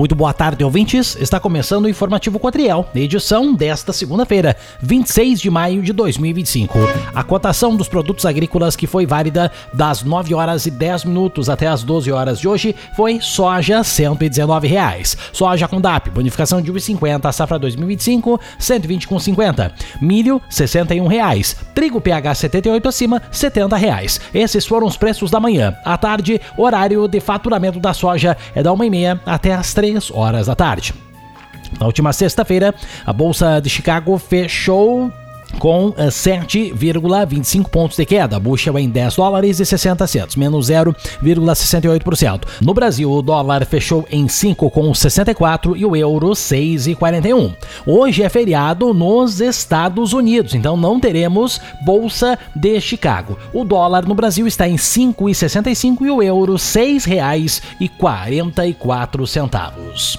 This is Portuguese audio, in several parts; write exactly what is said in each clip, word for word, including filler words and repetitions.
Muito boa tarde, ouvintes. Está começando o Informativo Cotriel, edição desta segunda-feira, vinte e seis de maio de dois mil e vinte e cinco. A cotação dos produtos agrícolas que foi válida das nove horas e dez minutos até as doze horas de hoje foi soja cento e dezenove reais. Soja com D A P, bonificação de um real e cinquenta, safra dois mil e vinte e cinco, cento e vinte reais e cinquenta centavos. Milho, sessenta e um reais. Trigo P H setenta e oito acima, setenta reais. Esses foram os preços da manhã. À tarde, horário de faturamento da soja é da uma e meia até as três horas da tarde. Na última sexta-feira, a Bolsa de Chicago fechou com sete vírgula vinte e cinco pontos de queda, bushel em dez dólares e sessenta centavos, menos zero vírgula sessenta e oito por cento. No Brasil, o dólar fechou em cinco vírgula sessenta e quatro e o euro seis vírgula quarenta e um. Hoje é feriado nos Estados Unidos, então não teremos Bolsa de Chicago. O dólar no Brasil está em cinco vírgula sessenta e cinco e o euro seis reais e quarenta e quatro centavos.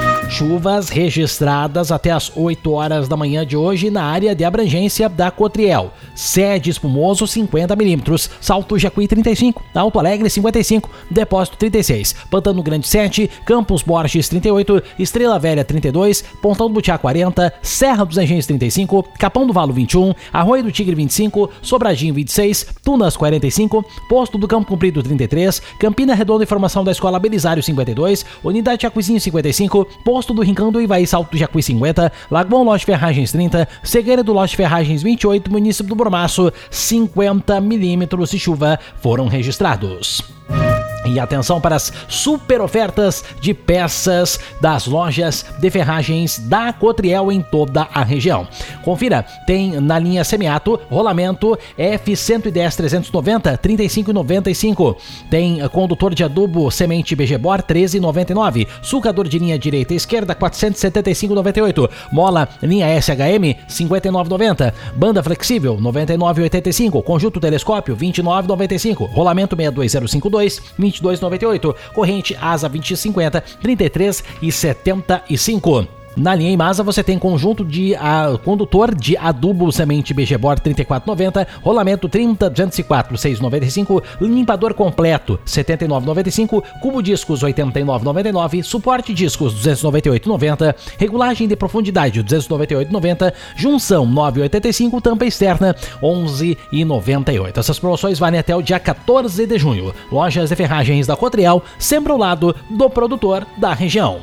Chuvas registradas até as oito horas da manhã de hoje na área de abrangência da Cotriel. Sede Espumoso cinquenta milímetros, Salto Jacuí trinta e cinco, Alto Alegre cinquenta e cinco, Depósito trinta e seis, Pantano Grande sete, Campos Borges trinta e oito, Estrela Velha trinta e dois, Pontão do Butiá quarenta, Serra dos Engenhos trinta e cinco, Capão do Valo vinte e um, Arroio do Tigre vinte e cinco, Sobradinho vinte e seis, Tunas quarenta e cinco, Posto do Campo Comprido trinta e três, Campina Redonda Informação da Escola Belisário cinquenta e dois, Unidade Jacuizinho cinquenta e cinco, Posto do Rincão do Ivaí Salto do Jacuí cinquenta, Lagoão Lote Ferragens trinta, Cegueira do Lote Ferragens vinte e oito, município do Bormaço, cinquenta milímetros de chuva foram registrados. E atenção para as super ofertas de peças das lojas de ferragens da Cotriel em toda a região. Confira, tem na linha Semiato, rolamento F cento e dez trezentos e noventa, trinta e cinco reais e noventa e cinco. Tem condutor de adubo semente B G Bor, treze reais e noventa e nove. Sulcador de linha direita e esquerda, quatrocentos e setenta e cinco reais e noventa e oito. Mola linha S H M, cinquenta e nove reais e noventa centavos. Banda flexível, noventa e nove reais e oitenta e cinco. Conjunto telescópio, vinte e nove reais e noventa e cinco. Rolamento seis dois zero cinco dois, vinte e dois reais e noventa e oito. Corrente Asa vinte e cinquenta, trinta e três reais e setenta e cinco. Na linha Imasa você tem conjunto de a, condutor de adubo semente B G Bor trinta e quatro reais e noventa centavos, rolamento trinta, duzentos e quatro, seis reais e noventa e cinco, limpador completo setenta e nove reais e noventa e cinco, cubo discos oitenta e nove reais e noventa e nove, suporte discos duzentos e noventa e oito reais e noventa, regulagem de profundidade duzentos e noventa e oito reais e noventa, junção nove reais e oitenta e cinco, tampa externa onze reais e noventa e oito. Essas promoções valem até o dia quatorze de junho. Lojas de ferragens da Cotriel, sempre ao lado do produtor da região.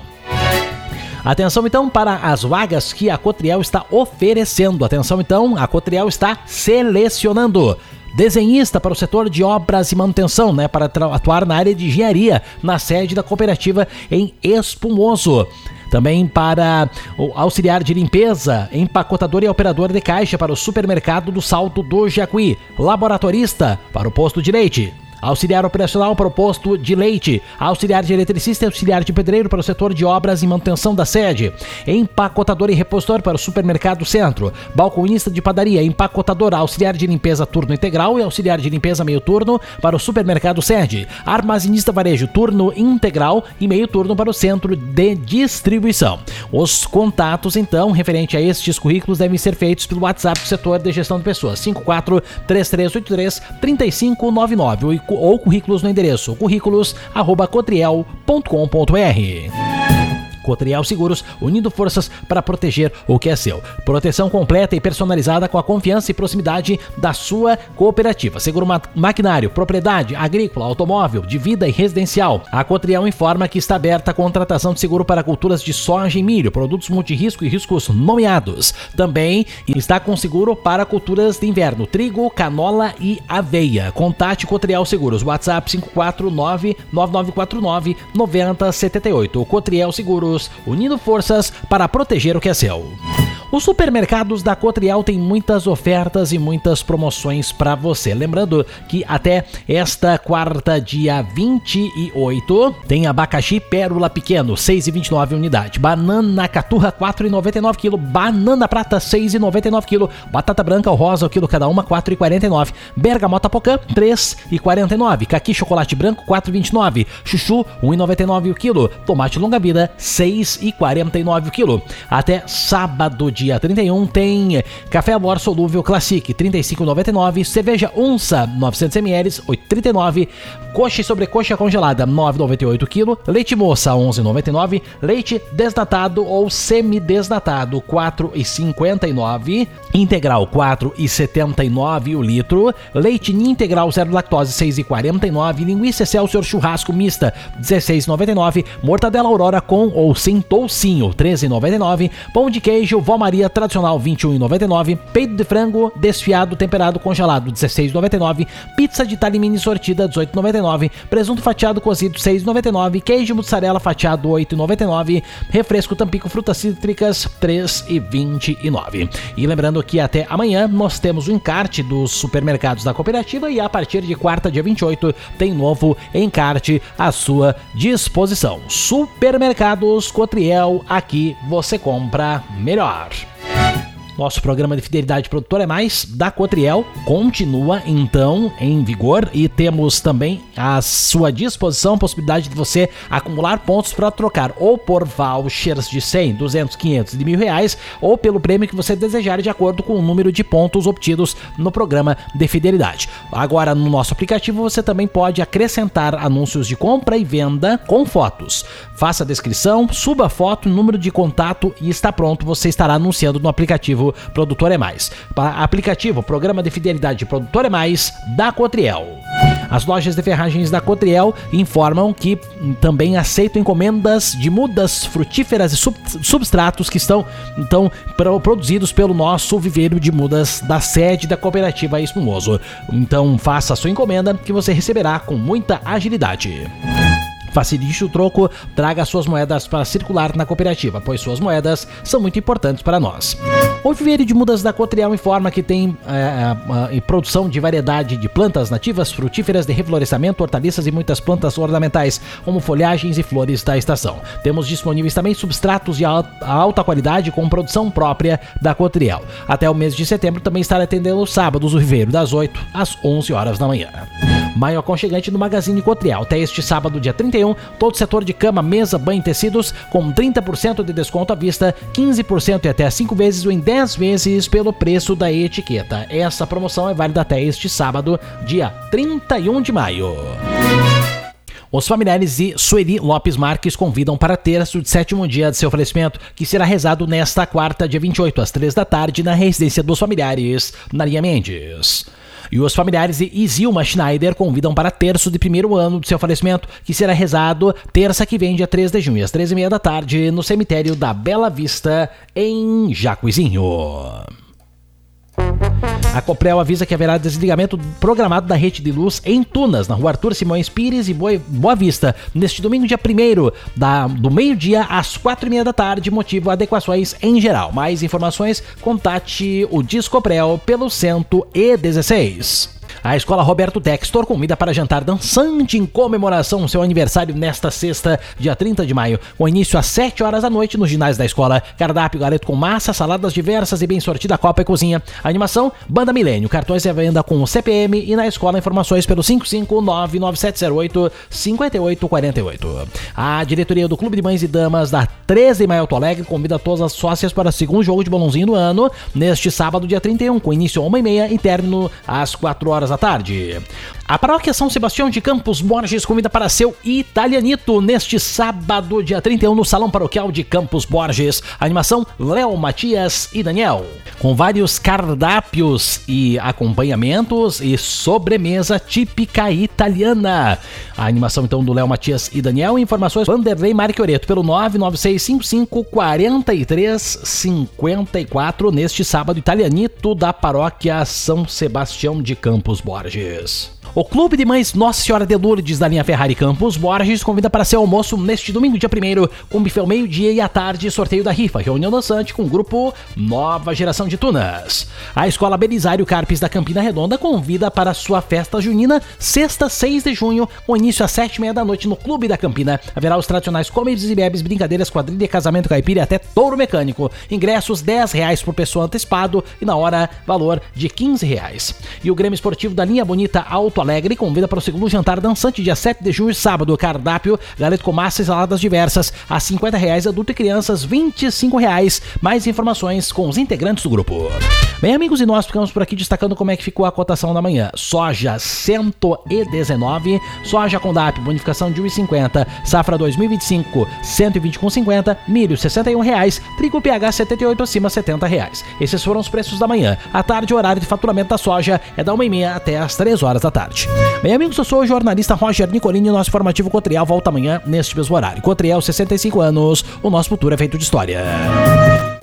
Atenção então para as vagas que a Cotriel está oferecendo. Atenção então, a Cotriel está selecionando desenhista para o setor de obras e manutenção, né, para atuar na área de engenharia, na sede da cooperativa em Espumoso. Também para o auxiliar de limpeza, empacotador e operador de caixa para o supermercado do Salto do Jacuí, laboratorista para o posto de leite, auxiliar operacional para o posto de leite, auxiliar de eletricista e auxiliar de pedreiro para o setor de obras e manutenção da sede, empacotador e repositor para o supermercado centro, balconista de padaria, empacotador, auxiliar de limpeza turno integral e auxiliar de limpeza meio turno para o supermercado sede, armazenista varejo turno integral e meio turno para o centro de distribuição. Os contatos então referente a estes currículos devem ser feitos pelo WhatsApp do setor de gestão de pessoas cinco quatro três três oito três, três cinco nove nove ou currículos no endereço currículos arroba cotriel ponto com ponto br. Cotriel Seguros, unindo forças para proteger o que é seu. Proteção completa e personalizada com a confiança e proximidade da sua cooperativa. Seguro ma- maquinário, propriedade, agrícola, automóvel, de vida e residencial. A Cotriel informa que está aberta a contratação de seguro para culturas de soja e milho, produtos multirrisco e riscos nomeados. Também está com seguro para culturas de inverno, trigo, canola e aveia. Contate Cotriel Seguros, WhatsApp cinco quatro nove, nove nove quatro nove, nove zero sete oito. Cotriel Seguros, unindo forças para proteger o que é seu. Os supermercados da Cotriel têm muitas ofertas e muitas promoções para você. Lembrando que até esta quarta, dia vinte e oito, tem abacaxi pérola pequeno, seis reais e vinte e nove unidade. Banana caturra, quatro reais e noventa e nove quilo. Banana prata, seis reais e noventa e nove quilo. Batata branca ou rosa, o quilo cada uma, quatro reais e quarenta e nove. Bergamota pocã, três reais e quarenta e nove. Caqui chocolate branco, quatro reais e vinte e nove. Chuchu, um real e noventa e nove o quilo. Tomate longa vida, seis reais e quarenta e nove o quilo. Até sábado, dia trinta e um, tem café Amor solúvel Classic, trinta e cinco reais e noventa e nove centavos. Cerveja Onça, novecentos mililitros, oito reais e trinta e nove centavos. Coxa e sobrecoxa congelada, nove reais e noventa e oito centavos quilo. Leite moça, onze reais e noventa e nove centavos. Leite desnatado ou semidesnatado, quatro reais e cinquenta e nove centavos. Integral, quatro reais e setenta e nove centavos o litro. Leite ninho integral zero lactose, seis reais e quarenta e nove centavos. Linguiça Excelsior churrasco mista, dezesseis reais e noventa e nove centavos. Mortadela Aurora com ou sem toucinho, treze reais e noventa e nove centavos. Pão de queijo Vó Maria tradicional, vinte e um reais e noventa e nove centavos. Peito de frango desfiado temperado congelado, dezesseis reais e noventa e nove centavos. Pizza de talhe mini sortida, dezoito reais e noventa e nove centavos. Presunto fatiado cozido, seis reais e noventa e nove centavos. Queijo mussarela fatiado, oito reais e noventa e nove centavos. Refresco Tampico frutas cítricas, três reais e vinte e nove centavos. E lembrando que até amanhã nós temos o encarte dos supermercados da cooperativa e a partir de quarta, dia vinte e oito, tem novo encarte à sua disposição. Supermercados Cotriel, aqui você compra melhor. Nosso programa de fidelidade produtor é mais da Cotriel, continua então em vigor e temos também à sua disposição a possibilidade de você acumular pontos para trocar ou por vouchers de cem, duzentos, quinhentos e de mil reais ou pelo prêmio que você desejar de acordo com o número de pontos obtidos no programa de fidelidade. Agora no nosso aplicativo você também pode acrescentar anúncios de compra e venda com fotos. Faça a descrição, suba a foto, número de contato e está pronto, você estará anunciando no aplicativo Produtor é Mais. Para aplicativo, programa de fidelidade Produtor é Mais da Cotriel. As lojas de ferragens da Cotriel informam que também aceitam encomendas de mudas frutíferas e sub- substratos que estão então produzidos pelo nosso viveiro de mudas da sede da cooperativa Espumoso. Então faça a sua encomenda que você receberá com muita agilidade. Facilite o troco, traga suas moedas para circular na cooperativa, pois suas moedas são muito importantes para nós. O viveiro de mudas da Cotriel informa que tem é, é, produção de variedade de plantas nativas, frutíferas, de reflorestamento, hortaliças e muitas plantas ornamentais, como folhagens e flores da estação. Temos disponíveis também substratos de alta qualidade com produção própria da Cotriel. Até o mês de setembro também estará atendendo os sábados o viveiro das oito às onze horas da manhã. Maio aconchegante no Magazine Cotriel. Até este sábado, dia trinta e um, todo o setor de cama, mesa, banho e tecidos com trinta por cento de desconto à vista, quinze por cento e até cinco vezes ou em dez vezes pelo preço da etiqueta. Essa promoção é válida até este sábado, dia trinta e um de maio. Os familiares de Sueli Lopes Marques convidam para terço de sétimo dia de seu falecimento, que será rezado nesta quarta, dia vinte e oito, às três da tarde, na residência dos familiares, na Linha Mendes. E os familiares de Isilma Schneider convidam para terço de primeiro ano de seu falecimento, que será rezado terça que vem, dia três de junho, às três e meia da tarde, no cemitério da Bela Vista, em Jacuizinho. A Coprel avisa que haverá desligamento programado da rede de luz em Tunas, na rua Arthur Simões Pires e Boa Vista, neste domingo, dia primeiro, da, do meio-dia às quatro e meia da tarde, motivo adequações em geral. Mais informações, contate o Discoprel pelo cento e dezesseis. A Escola Roberto Textor convida para jantar dançante em comemoração ao seu aniversário nesta sexta, dia trinta de maio, com início às sete horas da noite no ginásio da escola. Cardápio galeto com massa, saladas diversas e bem sortida copa e cozinha. Animação, Banda Milênio. Cartões à venda com o C P M e na escola informações pelo cinco cinco nove nove sete zero oito cinco oito quatro oito. A diretoria do Clube de Mães e Damas da treze de maio Alto Alegre convida todas as sócias para o segundo jogo de bolãozinho do ano, neste sábado, dia trinta e um, com início às uma e meia e término às quatro horas da tarde. A paróquia São Sebastião de Campos Borges convida para seu Italianito neste sábado, dia trinta e um, no Salão Paroquial de Campos Borges. Animação, Léo, Matias e Daniel. Com vários cardápios e acompanhamentos e sobremesa típica italiana. A animação então do Léo, Matias e Daniel. Informações, Vanderlei Marchioreto pelo nove nove seis cinco cinco quatro três cinco quatro neste sábado, Italianito da paróquia São Sebastião de Campos Borges. O Clube de Mães Nossa Senhora de Lourdes da linha Ferrari Campos Borges convida para seu almoço neste domingo, dia primeiro, com buffet ao meio-dia e à tarde, sorteio da rifa, reunião dançante com o grupo Nova Geração de Tunas. A Escola Belisário Carpes da Campina Redonda convida para sua festa junina, sexta, seis de junho, com início às sete e meia da noite no Clube da Campina. Haverá os tradicionais comes e bebes, brincadeiras, quadrilha, casamento caipira e até touro mecânico. Ingressos dez reais por pessoa antecipado e na hora valor de quinze reais. E o Grêmio Esportivo da linha Bonita Auto Porto Alegre convida para o segundo jantar dançante dia sete de junho, sábado. Cardápio, galeto com massa e saladas diversas a cinquenta reais, adulto e crianças vinte e cinco reais. Mais informações com os integrantes do grupo. Bem, amigos, e nós ficamos por aqui destacando como é que ficou a cotação da manhã. Soja cento e dezenove, soja com D A P, bonificação de um e cinquenta, safra dois mil e vinte e cinco, cento e vinte com cinquenta, milho sessenta e um reais, trigo P H setenta e oito acima setenta reais. Esses foram os preços da manhã. À tarde, o horário de faturamento da soja é da uma e meia até as três horas da tarde. Bem, amigos, eu sou o jornalista Roger Nicolini e o nosso informativo Cotriel volta amanhã neste mesmo horário. Cotriel, sessenta e cinco anos, o nosso futuro é feito de história.